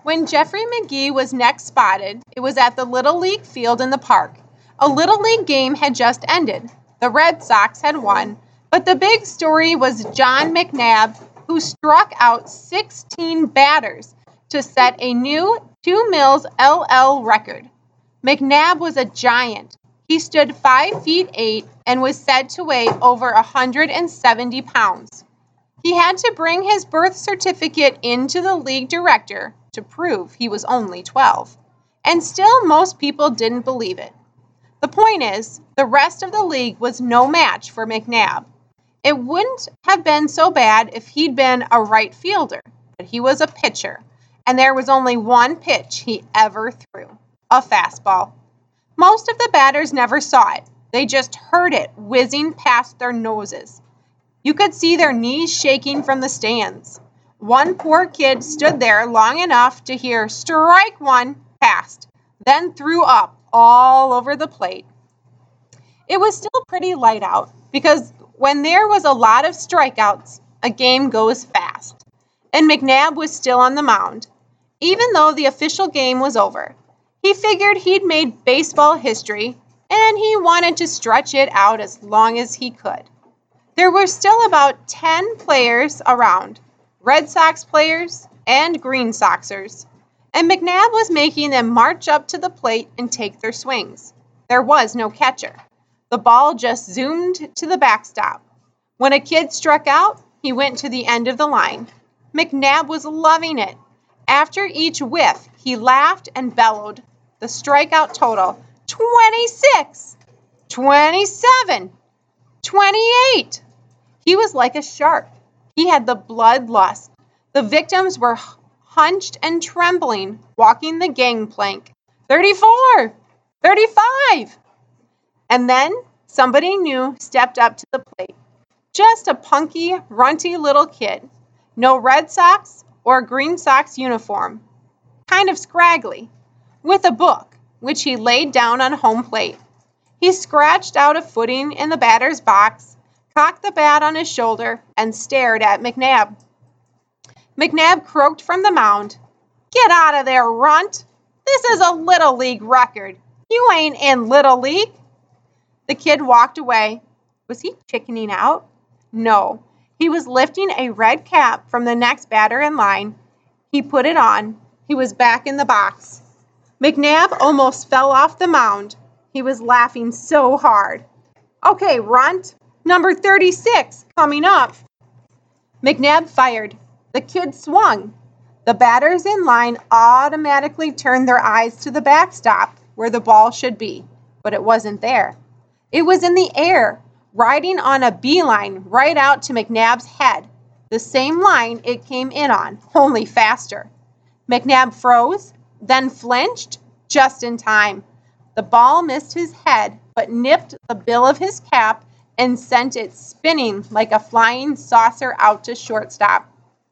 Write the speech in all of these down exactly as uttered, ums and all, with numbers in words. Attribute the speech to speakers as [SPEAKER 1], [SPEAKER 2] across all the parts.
[SPEAKER 1] When Jeffrey McGee was next spotted, it was at the Little League field in the park. A Little League game had just ended. The Red Sox had won, but the big story was John McNabb, who struck out sixteen batters to set a new two Mills L L record. McNabb was a giant. He stood five feet eight and was said to weigh over one hundred seventy pounds. He had to bring his birth certificate into the league director to prove he was only twelve. And still most people didn't believe it. The point is, the rest of the league was no match for McNabb. It wouldn't have been so bad if he'd been a right fielder, but he was a pitcher, and there was only one pitch he ever threw, a fastball. Most of the batters never saw it. They just heard it whizzing past their noses. You could see their knees shaking from the stands. One poor kid stood there long enough to hear strike one passed, then threw up all over the plate. It was still pretty light out because when there was a lot of strikeouts, a game goes fast. And McNabb was still on the mound, even though the official game was over. He figured he'd made baseball history, and he wanted to stretch it out as long as he could. There were still about ten players around, Red Sox players and Green Soxers, and McNabb was making them march up to the plate and take their swings. There was no catcher. The ball just zoomed to the backstop. When a kid struck out, he went to the end of the line. McNabb was loving it. After each whiff, he laughed and bellowed. The strikeout total, twenty-six, twenty-seven, twenty-eight. He was like a shark. He had the bloodlust. The victims were hunched and trembling, walking the gangplank. thirty-four, thirty-five. And then somebody new stepped up to the plate. Just a punky, runty little kid. No Red Sox or Green Sox uniform. Kind of scraggly. With a book, which he laid down on home plate. He scratched out a footing in the batter's box, cocked the bat on his shoulder, and stared at McNabb. McNabb croaked from the mound. "Get out of there, runt! This is a Little League record. You ain't in Little League." The kid walked away. Was he chickening out? No. He was lifting a red cap from the next batter in line. He put it on. He was back in the box. McNabb almost fell off the mound. He was laughing so hard. "Okay, runt. Number thirty-six, coming up." McNabb fired. The kid swung. The batters in line automatically turned their eyes to the backstop where the ball should be, but it wasn't there. It was in the air, riding on a beeline right out to McNabb's head, the same line it came in on, only faster. McNabb froze, then flinched, just in time. The ball missed his head, but nipped the bill of his cap and sent it spinning like a flying saucer out to shortstop.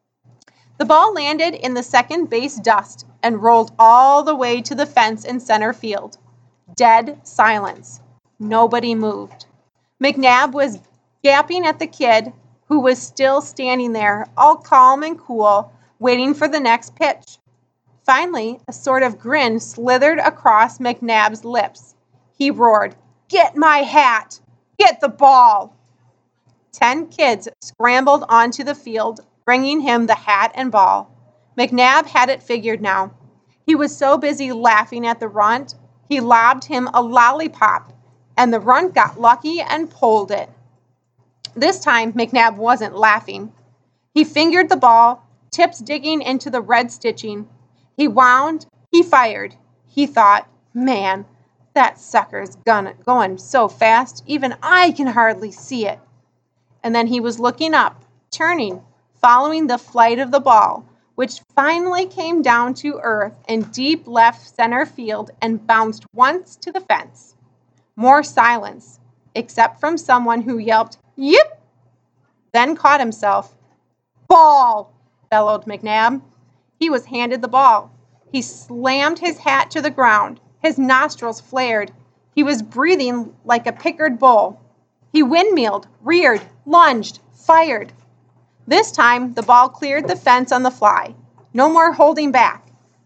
[SPEAKER 1] The ball landed in the second base dust and rolled all the way to the fence in center field. Dead silence. Nobody moved. McNabb was gaping at the kid, who was still standing there, all calm and cool, waiting for the next pitch. Finally, a sort of grin slithered across McNabb's lips. He roared, "Get my hat! Get the ball!" Ten kids scrambled onto the field, bringing him the hat and ball. McNabb had it figured now. He was so busy laughing at the runt, he lobbed him a lollipop, and the runt got lucky and pulled it. This time, McNabb wasn't laughing. He fingered the ball, tips digging into the red stitching. He wound, he fired. He thought, "Man, that sucker's gonna, going so fast, even I can hardly see it." And then he was looking up, turning, following the flight of the ball, which finally came down to earth in deep left center field and bounced once to the fence. More silence, except from someone who yelped, "Yip!" Then caught himself. "Ball!" bellowed McNabb. He was handed the ball. He slammed his hat to the ground. His nostrils flared. He was breathing like a pickered bull. He windmilled, reared, lunged, fired. This time, the ball cleared the fence on the fly. No more holding back.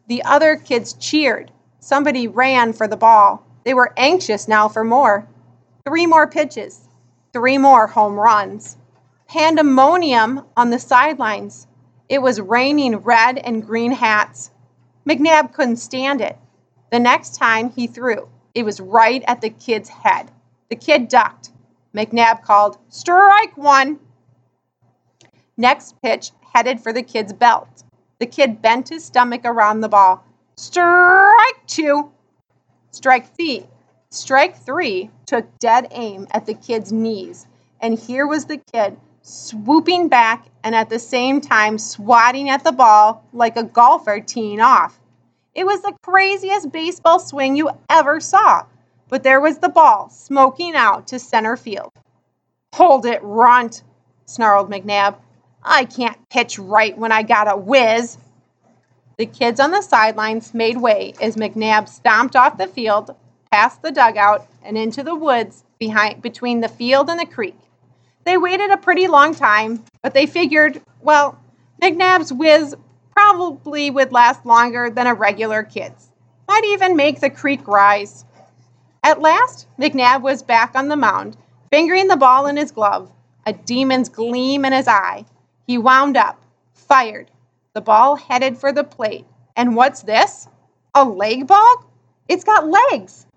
[SPEAKER 1] The other kids cheered. Somebody ran for the ball. They were anxious now for more. Three more pitches. Three more home runs. Pandemonium on the sidelines. It was raining red and green hats. McNabb couldn't stand it. The next time he threw, it was right at the kid's head. The kid ducked. McNabb called, "Strike one!" Next pitch headed for the kid's belt. The kid bent his stomach around the ball. "Strike two!" Strike three. Strike three took dead aim at the kid's knees, and here was the kid swooping back and at the same time swatting at the ball like a golfer teeing off. It was the craziest baseball swing you ever saw, but there was the ball smoking out to center field. "Hold it, runt," snarled McNabb. "I can't pitch right when I got a whiz." The kids on the sidelines made way as McNabb stomped off the field, past the dugout, and into the woods behind between the field and the creek. They waited a pretty long time, but they figured, well, McNabb's whiz probably would last longer than a regular kid's. Might even make the creek rise. At last, McNabb was back on the mound, fingering the ball in his glove, a demon's gleam in his eye. He wound up, fired. The ball headed for the plate. And what's this? A leg ball? It's got legs.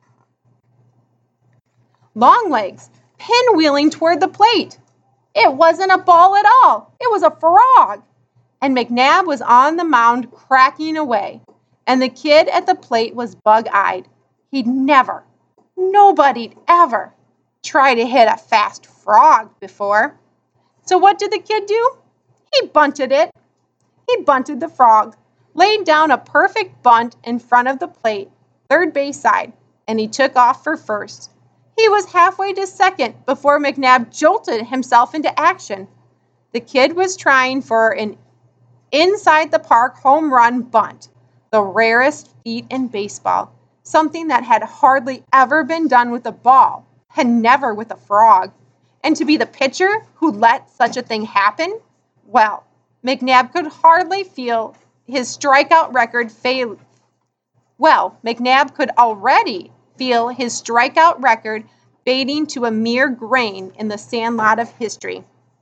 [SPEAKER 1] Long legs, pinwheeling toward the plate. It wasn't a ball at all. It was a frog. And McNabb was on the mound cracking away. And the kid at the plate was bug-eyed. He'd never, nobody'd ever tried to hit a fast frog before. So what did the kid do? He bunted it. He bunted the frog, laid down a perfect bunt in front of the plate, third base side, and he took off for first. He was halfway to second before McNabb jolted himself into action. The kid was trying for an inside-the-park home run bunt, the rarest feat in baseball, something that had hardly ever been done with a ball, and never with a frog. And to be the pitcher who let such a thing happen? Well, McNabb could hardly feel his strikeout record fail. Well, McNabb could already feel his strikeout record fading to a mere grain in the sandlot of history.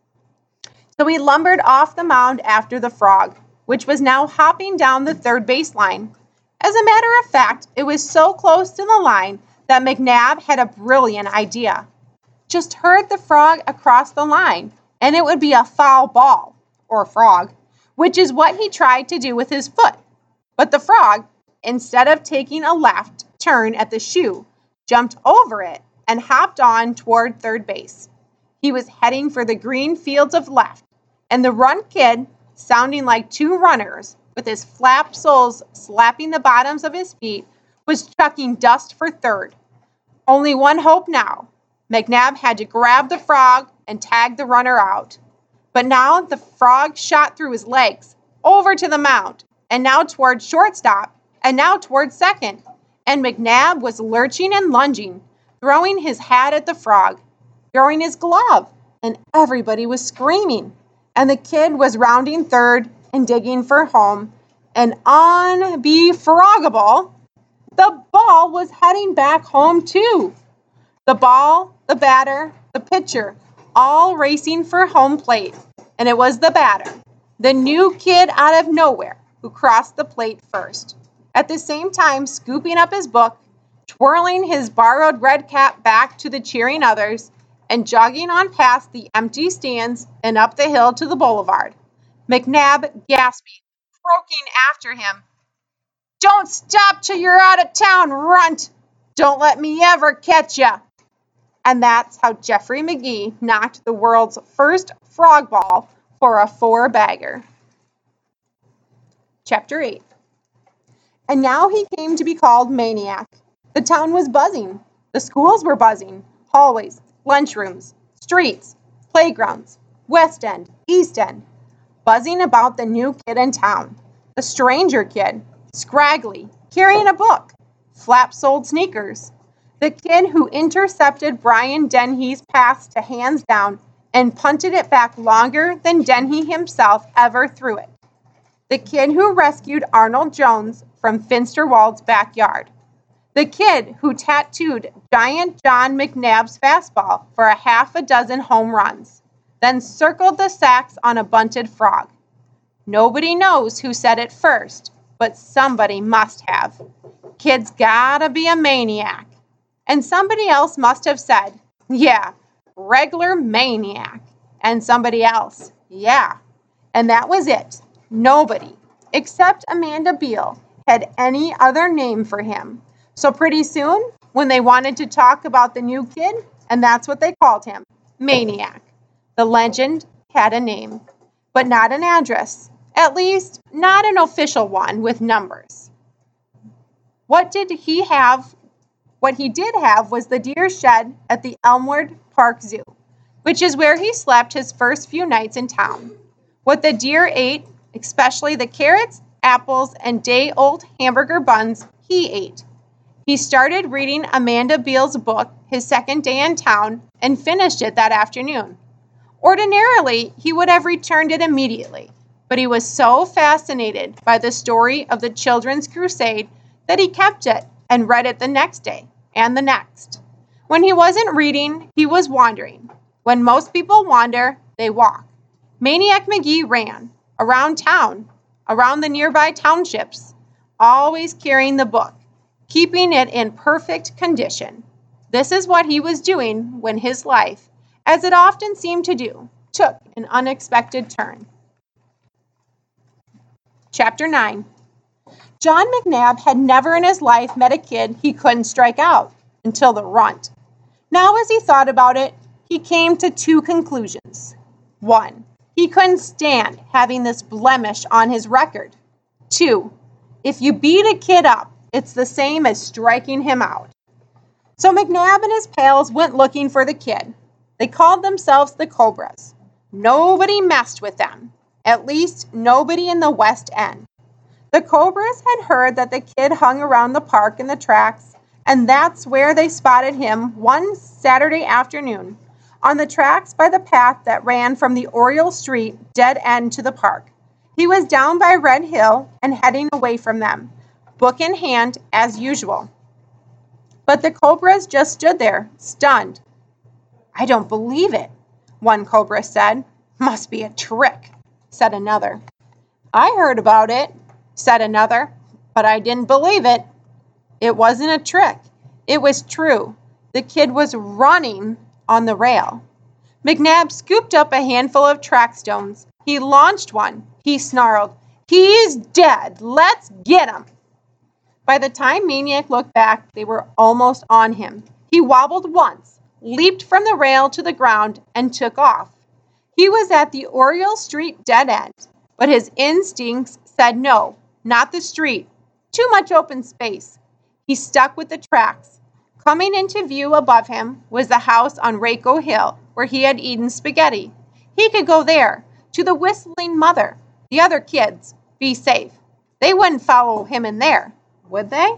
[SPEAKER 1] So he lumbered off the mound after the frog, which was now hopping down the third baseline. As a matter of fact, it was so close to the line that McNabb had a brilliant idea. Just herd the frog across the line, and it would be a foul ball, or frog, which is what he tried to do with his foot. But the frog, instead of taking a left turn at the shoe, jumped over it and hopped on toward third base. He was heading for the green fields of left, and the run kid, sounding like two runners, with his flap soles slapping the bottoms of his feet, was chucking dust for third. Only one hope now. McNabb had to grab the frog and tag the runner out. But now the frog shot through his legs, over to the mound, and now toward shortstop, and now toward second. And McNabb was lurching and lunging, throwing his hat at the frog, throwing his glove, and everybody was screaming. And the kid was rounding third and digging for home, and unbefroggable, the ball was heading back home too. The ball, the batter, the pitcher, all racing for home plate. And it was the batter, the new kid out of nowhere, who crossed the plate first. At the same time, scooping up his book, twirling his borrowed red cap back to the cheering others, and jogging on past the empty stands and up the hill to the boulevard. McNabb gasping, croaking after him, "Don't stop till you're out of town, runt! Don't let me ever catch ya!" And that's how Jeffrey McGee knocked the world's first frog ball for a four-bagger. Chapter eight. And now he came to be called Maniac. The town was buzzing. The schools were buzzing. Hallways, lunchrooms, streets, playgrounds, West End, East End. Buzzing about the new kid in town. The stranger kid, scraggly, carrying a book, flap-soled sneakers. The kid who intercepted Brian Dennehy's pass to hands down and punted it back longer than Dennehy himself ever threw it. The kid who rescued Arnold Jones from Finsterwald's backyard. The kid who tattooed Giant John McNabb's fastball for a half a dozen home runs, then circled the sacks on a bunted frog. Nobody knows who said it first, but somebody must have. Kid's gotta be a maniac. And somebody else must have said, yeah, regular maniac. And somebody else, yeah. And that was it. Nobody, except Amanda Beale, had any other name for him. So pretty soon, when they wanted to talk about the new kid, and that's what they called him, Maniac, the legend had a name, but not an address, at least not an official one with numbers. What did he have? What he did have was the deer shed at the Elmwood Park Zoo, which is where he slept his first few nights in town. What the deer ate, especially the carrots, apples, and day-old hamburger buns, he ate. He started reading Amanda Beale's book his second day in town and finished it that afternoon. Ordinarily, he would have returned it immediately, but he was so fascinated by the story of the Children's Crusade that he kept it and read it the next day and the next. When he wasn't reading, he was wandering. When most people wander, they walk. Maniac Magee ran around town, around the nearby townships, always carrying the book, keeping it in perfect condition. This is what he was doing when his life, as it often seemed to do, took an unexpected turn. Chapter nine. John McNabb had never in his life met a kid he couldn't strike out, until the runt. Now as he thought about it, he came to two conclusions. One, he couldn't stand having this blemish on his record. Two, if you beat a kid up, it's the same as striking him out. So McNabb and his pals went looking for the kid. They called themselves the Cobras. Nobody messed with them, at least nobody in the West End. The Cobras had heard that the kid hung around the park in the tracks, and that's where they spotted him one Saturday afternoon, on the tracks by the path that ran from the Oriole Street dead end to the park. He was down by Red Hill and heading away from them, book in hand as usual. But the Cobras just stood there, stunned. I don't believe it, one Cobra said. Must be a trick, said another. I heard about it, said another, but I didn't believe it. It wasn't a trick. It was true. The kid was running on the rail. McNabb scooped up a handful of track stones. He launched one. He snarled, He's dead. Let's get him. By the time Maniac looked back, they were almost on him. He wobbled once, leaped from the rail to the ground, and took off. He was at the Oriole Street dead end, but his instincts said no, not the street. Too much open space. He stuck with the tracks. Coming into view above him was the house on Raco Hill where he had eaten spaghetti. He could go there, to the whistling mother, the other kids, be safe. They wouldn't follow him in there, would they?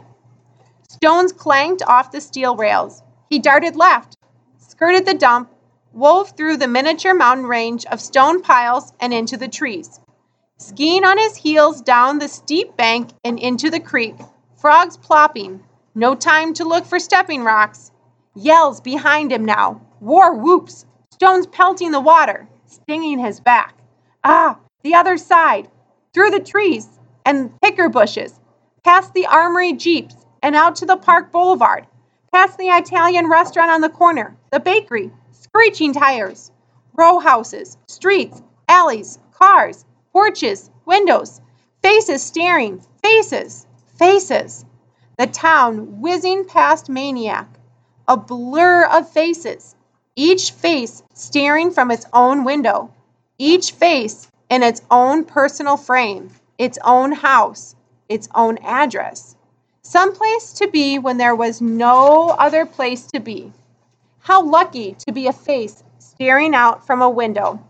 [SPEAKER 1] Stones clanged off the steel rails. He darted left, skirted the dump, wove through the miniature mountain range of stone piles and into the trees. Skiing on his heels down the steep bank and into the creek, frogs plopping, no time to look for stepping rocks. Yells behind him now, war whoops, stones pelting the water, stinging his back. Ah, the other side, through the trees and picker bushes, past the Armory Jeeps and out to the Park Boulevard, past the Italian restaurant on the corner, the bakery, screeching tires, row houses, streets, alleys, cars, porches, windows, faces staring, faces, faces. The town whizzing past Maniac, a blur of faces, each face staring from its own window, each face in its own personal frame, its own house, its own address. Some place to be when there was no other place to be. How lucky to be a face staring out from a window.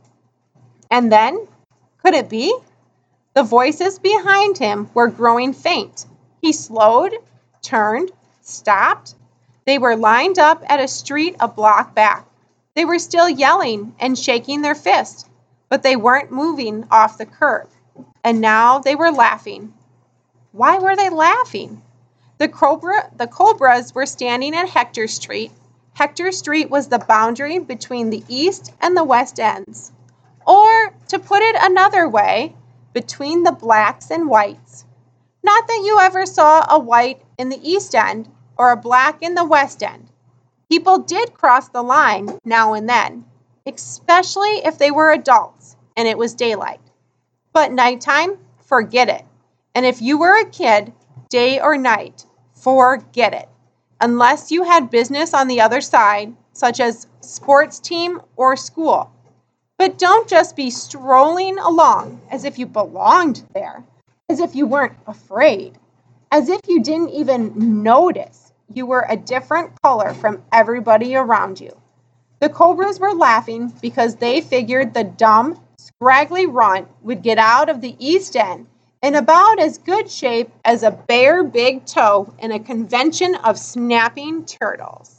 [SPEAKER 1] And then, could it be? The voices behind him were growing faint. He slowed, turned, stopped. They were lined up at a street a block back. They were still yelling and shaking their fists, but they weren't moving off the curb. And now they were laughing. Why were they laughing? The cobra, the cobras were standing at Hector Street. Hector Street was the boundary between the east and the west ends. Or, to put it another way, between the blacks and whites. Not that you ever saw a white in the east end or a black in the west end. People did cross the line now and then, especially if they were adults and it was daylight. But nighttime, forget it. And if you were a kid, day or night, forget it. Unless you had business on the other side, such as sports team or school. But don't just be strolling along as if you belonged there, as if you weren't afraid, as if you didn't even notice you were a different color from everybody around you. The cobras were laughing because they figured the dumb, scraggly runt would get out of the east end in about as good shape as a bare big toe in a convention of snapping turtles.